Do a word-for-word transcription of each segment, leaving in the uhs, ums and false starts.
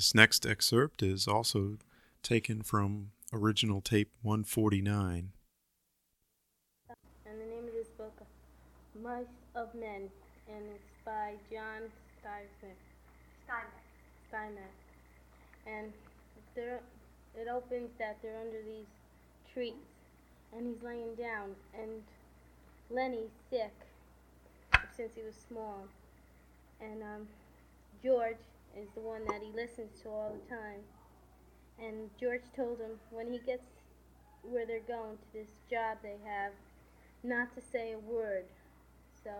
This next excerpt is also taken from original tape one forty-nine. And the name of this book, Mice of Men, and it's by John Steinbeck. Steinbeck. Steinbeck. And they're, it opens that they're under these trees, and he's laying down, and Lenny's sick since he was small, and um, George is the one that he listens to all the time. And George told him when he gets where they're going to this job they have, not to say a word. So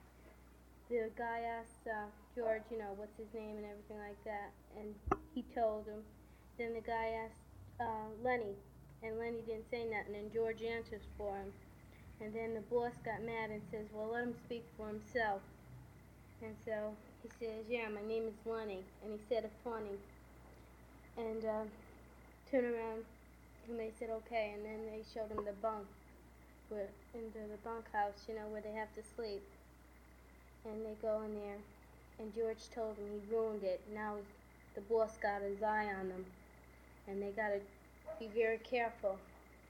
the guy asked uh, George, you know, what's his name and everything like that, and he told him. Then the guy asked uh, Lenny, and Lenny didn't say nothing, and George answers for him. And then the boss got mad and says, well, let him speak for himself. And so he says, yeah, my name is Lenny. And he said it funny. And uh, turned around, and they said, okay. And then they showed him the bunk, where, into the bunkhouse, you know, where they have to sleep. And they go in there, and George told him he ruined it. Now the boss got his eye on them, and they got to be very careful.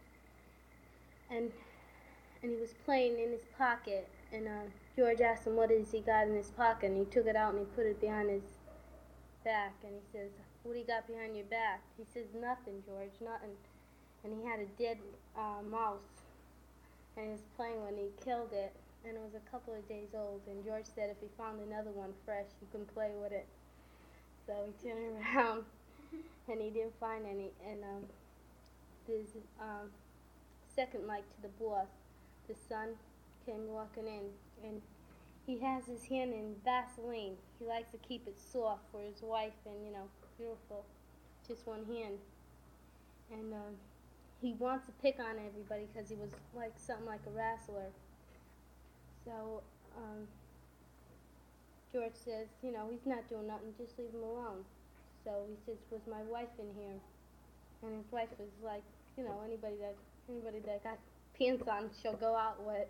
And and he was playing in his pocket, and uh, George asked him what is he got in his pocket, and he took it out and he put it behind his back, and he says, what do you got behind your back? He says, nothing, George, nothing. And he had a dead uh, mouse, and he was playing when he killed it, and it was a couple of days old, and George said if he found another one fresh, he could play with it. So he turned around, and he didn't find any, and um, this um, second night to the boss, the son came walking in, and he has his hand in Vaseline. He likes to keep it soft for his wife, and, you know, beautiful, just one hand. And uh, he wants to pick on everybody because he was like something like a wrestler. So um, George says, you know, he's not doing nothing, just leave him alone. So he says, was my wife in here? And his wife was like, you know, anybody that anybody that got pants on, she'll go out with.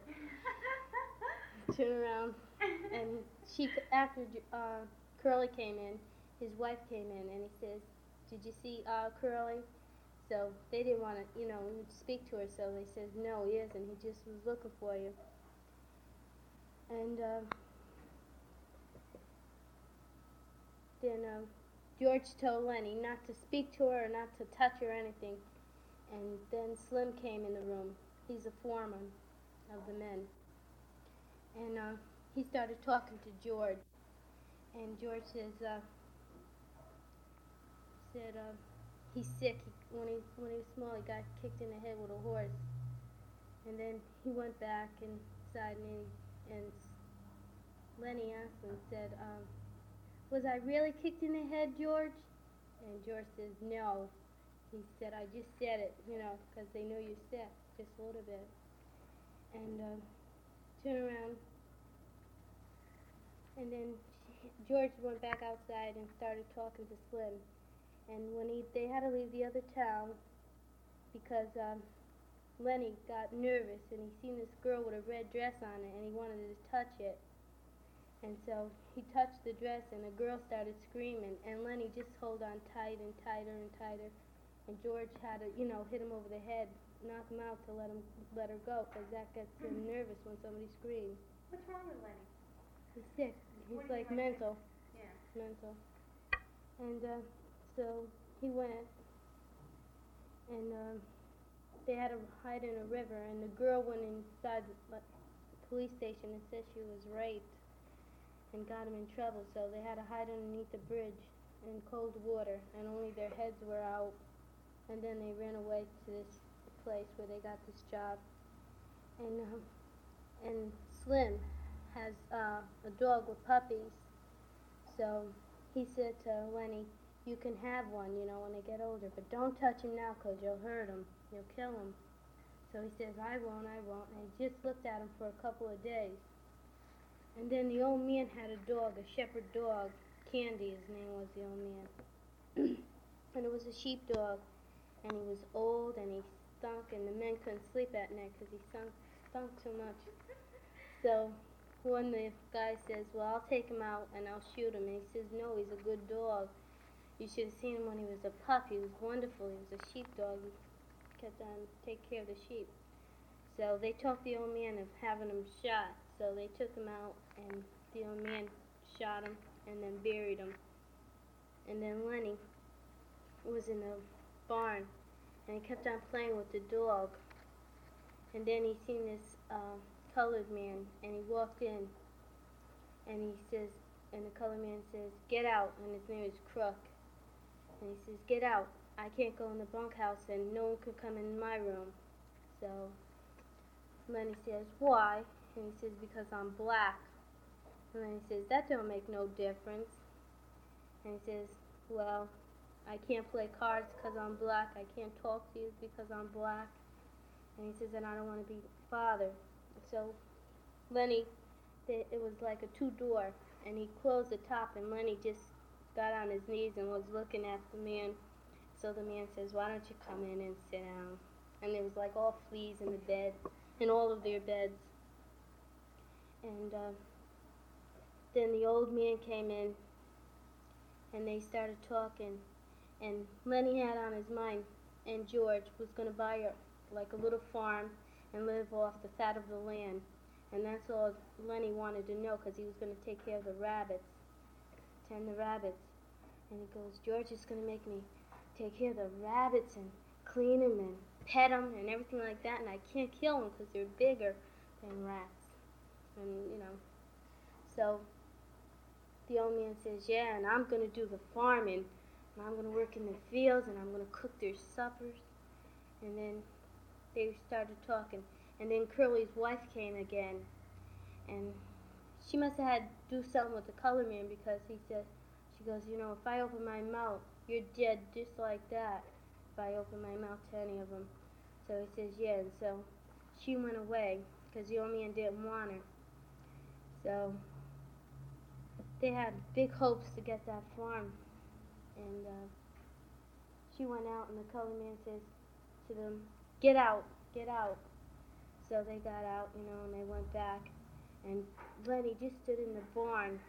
Turn around, and she, after uh, Curly came in, his wife came in, and he says, did you see uh, Curly? So they didn't want to, you know, speak to her, so they said, no, he isn't, he just was looking for you. And uh, then uh, George told Lenny not to speak to her, or not to touch her or anything. And then Slim came in the room. He's a foreman of the men. And uh, he started talking to George. And George says, uh, said uh, he's sick. He, when he when he was small, he got kicked in the head with a horse. And then he went back inside, and, he, and Lenny asked him, said, um, was I really kicked in the head, George? And George says, no. He said, I just said it, you know, because they know you're sick, just a little bit. And uh, turn around, and then George went back outside and started talking to Slim. And when he, they had to leave the other town because um, Lenny got nervous, and he seen this girl with a red dress on it, and he wanted to touch it. And so he touched the dress, and the girl started screaming, and Lenny just held on tight and tighter and tighter. And George had to, you know, hit him over the head, knock him out to let him let her go, because that gets him nervous when somebody screams. What's wrong with Lenny? He's sick. He's What do you like mean? mental, Yeah. mental. And uh, so he went, and um, they had to hide in a river, and the girl went inside the like, police station and said she was raped and got him in trouble. So they had to hide underneath the bridge in cold water, and only their heads were out. And then they ran away to this place where they got this job. And um, and Slim has uh, a dog with puppies. So he said to Lenny, you can have one, you know, when they get older, but don't touch him now because you'll hurt him. You'll kill him. So he says, I won't, I won't. And he just looked at him for a couple of days. And then the old man had a dog, a shepherd dog. Candy, his name was, the old man. And it was a sheepdog. And he was old, and he stunk, and the men couldn't sleep at night because he stunk, stunk too much. So one the guy says, well, I'll take him out and I'll shoot him. And he says, no, he's a good dog. You should have seen him when he was a pup. He was wonderful. He was a sheepdog. He kept on taking care of the sheep. So they talked the old man of having him shot. So they took him out, and the old man shot him and then buried him. And then Lenny was in the barn, and he kept on playing with the dog. And then he seen this uh, colored man, and he walked in, and he says, and the colored man says, "Get out," and his name is Crook. And he says, "Get out. I can't go in the bunkhouse, and no one can come in my room." So Lenny says, "Why?" And he says, "Because I'm black." And then he says, "That don't make no difference." And he says, "Well, I can't play cards because I'm black. I can't talk to you because I'm black." And he says, "And I don't want to be father." So Lenny, it was like a two-door, and he closed the top, and Lenny just got on his knees and was looking at the man. So the man says, "Why don't you come in and sit down?" And there was like all fleas in the bed, in all of their beds. And uh, then the old man came in, and they started talking. And Lenny had on his mind, and George was going to buy a, like a little farm and live off the fat of the land. And that's all Lenny wanted to know, because he was going to take care of the rabbits, tend the rabbits. And he goes, "George is going to make me take care of the rabbits and clean them and pet them and everything like that, and I can't kill them because they're bigger than rats." And, you know, so the old man says, "Yeah, and I'm going to do the farming, and I'm going to work in the fields, and I'm going to cook their suppers." And then they started talking. And then Curly's wife came again, and she must have had to do something with the color man, because he said, she goes, "You know, if I open my mouth, you're dead just like that, if I open my mouth to any of them." So he says, "Yeah," and so she went away, because the old man didn't want her. So they had big hopes to get that farm, and uh, she went out, and the color man says to them, "Get out, get out." So they got out, you know, and they went back, and Lenny just stood in the barn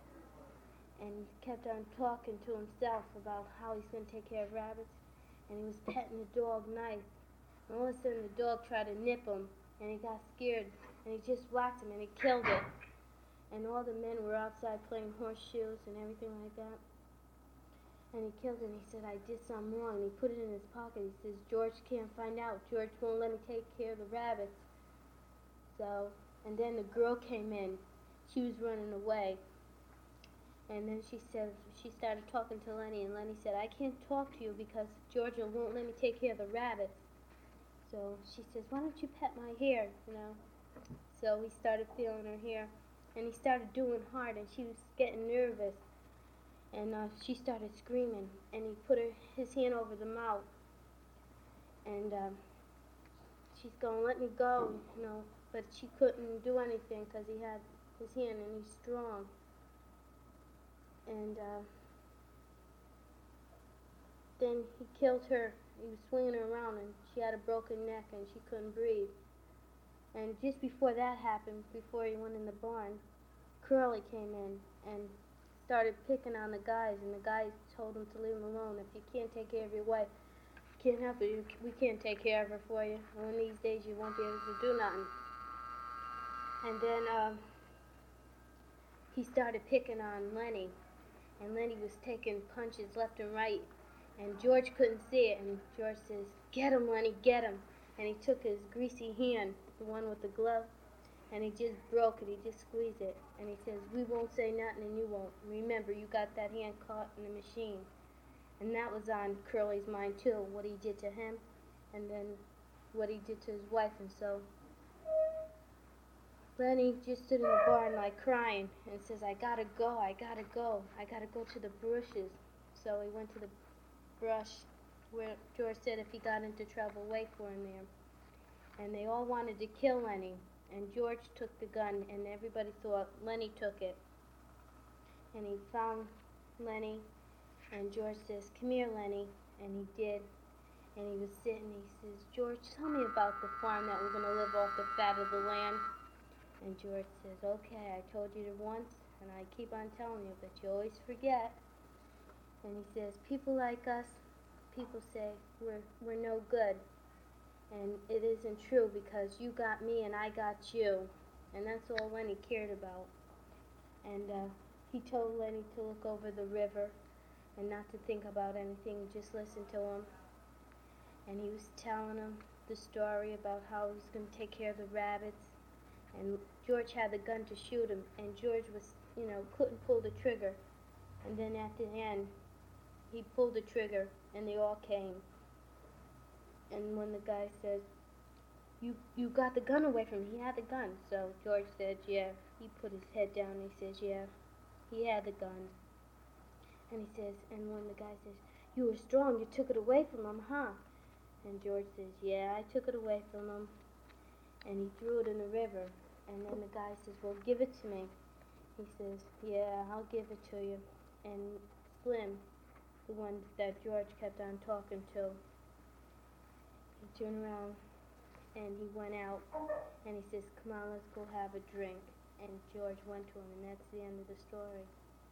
and kept on talking to himself about how he's going to take care of rabbits, and he was petting the dog nice. And all of a sudden the dog tried to nip him, and he got scared, and he just whacked him, and he killed it. And all the men were outside playing horseshoes and everything like that. And he killed it, and he said, "I did something wrong." And he put it in his pocket. He says, "George can't find out. George won't let me take care of the rabbits." So, and then the girl came in. She was running away. And then she said, she started talking to Lenny, and Lenny said, "I can't talk to you because Georgia won't let me take care of the rabbits." So she says, "Why don't you pet my hair, you know?" So he started feeling her hair, and he started doing hard, and she was getting nervous. And uh, she started screaming, and he put her, his hand over the mouth. And um, she's going, "Let me go," you know. But she couldn't do anything because he had his hand, and he's strong. And uh, then he killed her. He was swinging her around, and she had a broken neck, and she couldn't breathe. And just before that happened, before he went in the barn, Curly came in and started picking on the guys, and the guys told him to leave him alone. "If you can't take care of your wife, you can't help it. We can't take care of her for you. And one of these days you won't be able to do nothing." And then uh, he started picking on Lenny, and Lenny was taking punches left and right, and George couldn't see it, and George says, "Get him, Lenny, get him." And he took his greasy hand, the one with the glove, and he just broke it, he just squeezed it, and he says, "We won't say nothing and you won't. Remember, you got that hand caught in the machine." And that was on Curly's mind too, what he did to him, and then what he did to his wife. And so Lenny just stood in the barn like crying and says, "I gotta go, I gotta go, I gotta go to the bushes." So he went to the brush where George said if he got into trouble, wait for him there. And they all wanted to kill Lenny, and George took the gun, and everybody thought Lenny took it. And he found Lenny, and George says, "Come here, Lenny," and he did. And he was sitting, he says, "George, tell me about the farm that we're going to live off the fat of the land." And George says, "Okay, I told you it once, and I keep on telling you, but you always forget." And he says, people like us, people say we're, we're no good. And it isn't true because you got me and I got you. And that's all Lenny cared about. And uh, he told Lenny to look over the river and not to think about anything, just listen to him. And he was telling him the story about how he was going to take care of the rabbits. And George had the gun to shoot him, and George was, you know, couldn't pull the trigger. And then at the end, he pulled the trigger, and they all came. And when the guy says, you you got the gun away from him, he had the gun. So George said, yeah. He put his head down, and he says, yeah, he had the gun. And he says, and when the guy says, you were strong, you took it away from him, huh? And George says, yeah, I took it away from him. And he threw it in the river. And then the guy says, well, give it to me. He says, yeah, I'll give it to you. And Slim, the one that George kept on talking to, he turned around and he went out and he says, come on, let's go have a drink. And George went to him, and that's the end of the story.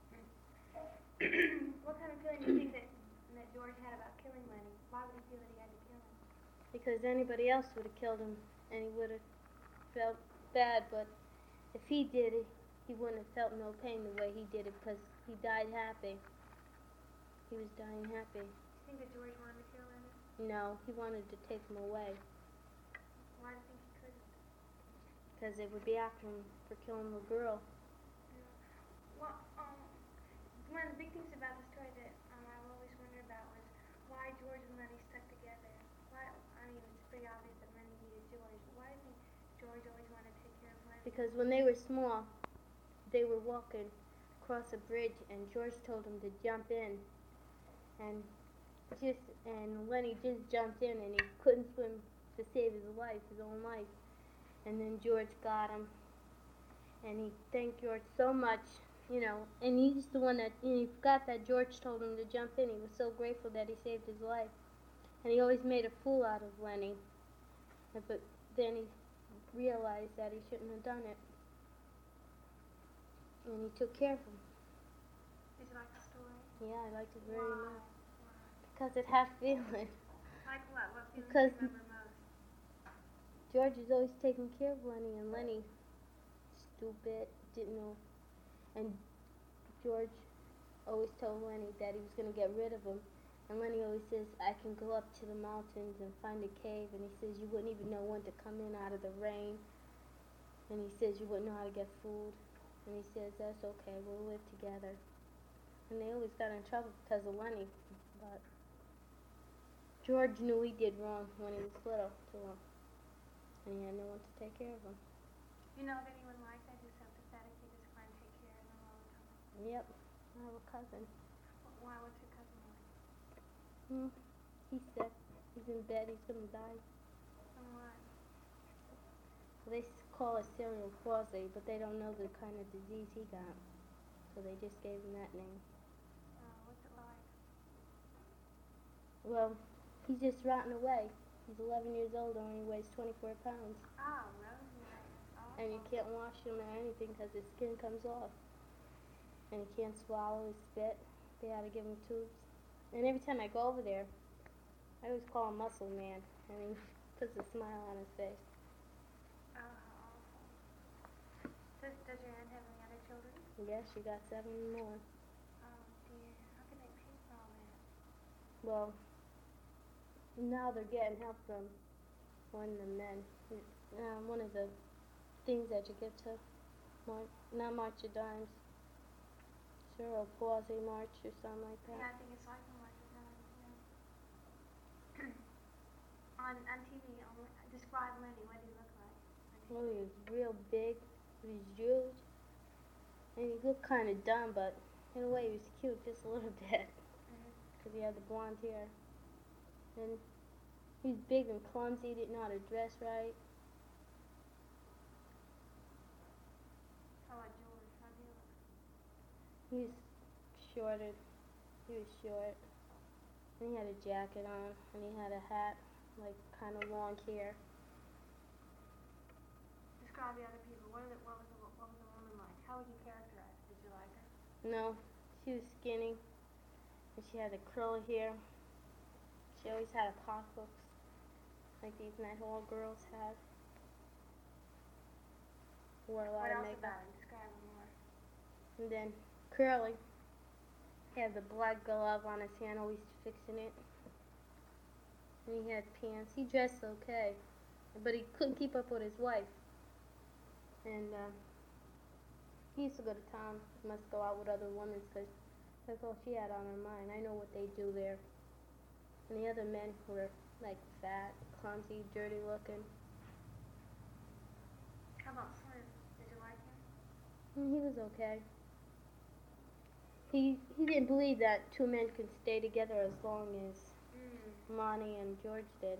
What kind of feeling do you think that, that George had about killing Lenny? Why would he feel that he had to kill him? Because anybody else would have killed him and he would have felt bad, but if he did it, he wouldn't have felt no pain the way he did it because he died happy. He was dying happy. Do you think that George wanted to kill Lenny? No, he wanted to take him away Why do you think he couldn't? because it would be after him for killing the girl. Yeah. Well, um, one of the big things about the story that um, I've always wondered about was why George and Lenny stuck together. Why? I mean, it's pretty obvious that Lenny needed George, but why do you think George always wanted to take care of Lenny? Because when they were small, they were walking across a bridge, and George told him to jump in, and just and Lenny just jumped in, and he couldn't swim to save his life, his own life. And then George got him, and he thanked George so much, you know. And he's the one that, you know, he forgot that George told him to jump in. He was so grateful that he saved his life, and he always made a fool out of Lenny. But then he realized that he shouldn't have done it. And he took care of him. Did you like the story? Yeah, I liked it very Why? much. Why? Because it had feeling. Like what? What feelings Because- do you remember most? George was always taking care of Lenny, and Lenny, stupid, didn't know. And George always told Lenny that he was going to get rid of him. And Lenny always says, I can go up to the mountains and find a cave. And he says, you wouldn't even know when to come in out of the rain. And he says, you wouldn't know how to get food. And he says, that's okay, we'll live together. And they always got in trouble because of Lenny. But George knew he did wrong when he was little to him. And he had no one to take care of him. You know of anyone like that who's sympathetic? You just want to take care of them all the time. Yep, I have a cousin. Wh- Why? What's your cousin like? Hmm. He's sick. He's in bed. He's gonna die. From what? Well, they s- call it cerebral palsy, but they don't know the kind of disease he got. So they just gave him that name. Uh, what's it like? Well, he's just rotting away. He's eleven years old and only weighs twenty-four pounds. Oh, Rosemary. Oh. And you can't wash him or anything because his skin comes off. And he can't swallow his spit. They had to give him tubes. And every time I go over there, I always call him Muscle Man. And he puts a smile on his face. Oh, how awful. Does, does your aunt have any other children? Yeah, she got seven more. Oh, dear. How can they pay for all that? Well, now they're getting help from one of the men. Um, one of the things that you give to, Mar- not March of Dimes, cerebral palsy march or something like Yeah, I that. think it's like a March of Dimes, yeah. on, on T V, um, describe Lenny. What did he look like? Well, he was real big, he was huge, and he looked kind of dumb, but in a way he was cute just a little bit, Mm-hmm. because he had the blonde hair. And he was big and clumsy, didn't know how to dress right. How about George? How did he look? He was shorter. He was short. And he had a jacket on, and he had a hat, like kind of long hair. Describe the other people. What, are the, what, was the, what was the woman like? How would you characterize her? Did you like her? No, she was skinny, and And she had the curly hair. She always had a pockets like these Night Hall girls have. Wore a lot What of else makeup. about him? Describe him more. And then Curly had the black glove on his hand, always fixing it. And he had pants. He dressed okay, but he couldn't keep up with his wife. And uh, he used to go to town, must go out with other women because that's all she had on her mind. I know what they do there. And the other men were like fat, clumsy, dirty looking. How about Slim? Did you like him? And he was okay. He he didn't believe that two men could stay together as long as Mm. Lonnie and George did.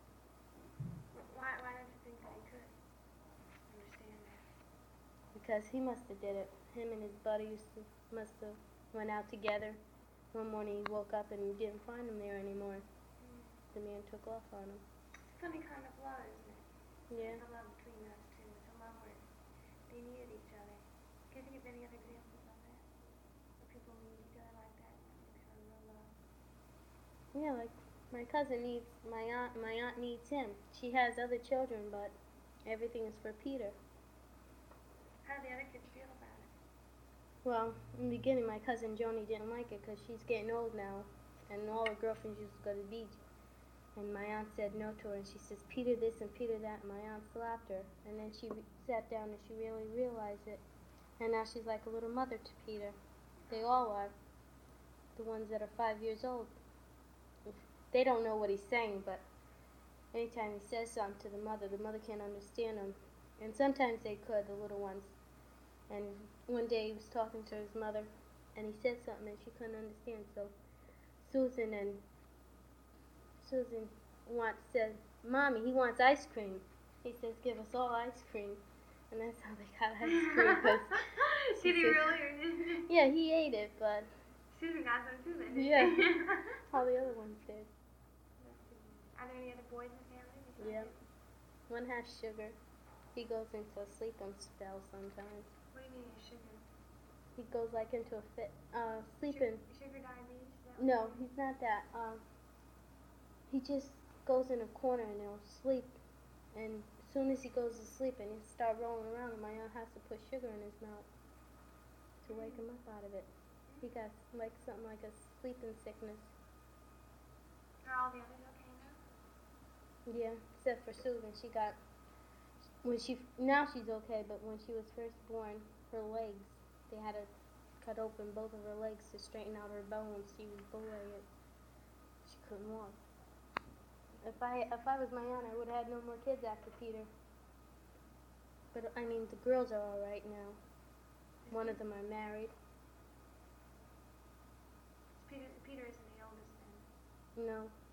Why, why don't you think that he could understand that? Because he must have did it. Him and his buddy used to, must have went out together. One morning he woke up and didn't find him there anymore. Mm. The man took off on him. It's a funny kind of love, isn't it? Yeah. It's a love between those two. It's a love where they needed each other. Can you think of any other examples of that? Where people need each other like that? That makes for a real love. Yeah, like my cousin needs my aunt. My aunt needs him. She has other children, but everything is for Peter. How do the other kids feel about it? Well, in the beginning, my cousin Joni didn't like it because she's getting old now, and all her girlfriends used to go to the beach. And my aunt said no to her, and she says, Peter this and Peter that, and my aunt slapped her. And then she re- sat down and she really realized it. And now she's like a little mother to Peter. They all are. The ones that are five years old. They don't know what he's saying, but anytime he says something to the mother, the mother can't understand him. And sometimes they could, the little ones. And one day he was talking to his mother, and he said something and she couldn't understand. So Susan and Susan wants said, Mommy, he wants ice cream. He says, give us all ice cream. And that's how they got ice cream. Cause Did he said- really or did he? Yeah, he ate it, but Susan got some too then, didn't Yeah. she? all the other ones did. Are there any other boys in the family? besides Yeah. you? One has sugar. He goes into a sleeping spell sometimes. What do you mean sugar? He goes like into a fit, uh, sleeping. Sugar, sugar diabetes? Is that what No, you mean? he's not that. Um, he just goes in a corner and he'll sleep. And as soon as he goes to sleep and he'll start rolling around, and my aunt has to put sugar in his mouth to wake him up out of it. He got like something like a sleeping sickness. Are all the others okay now? Yeah, except for Susan. She got when she now she's okay, but when she was first born, her legs they had to cut open both of her legs to straighten out her bones. She was bow-legged. She couldn't walk. If I if I was my aunt, I would have had no more kids after Peter. But I mean, the girls are all right now. One of them are married. Peter, Peter isn't the oldest then. No,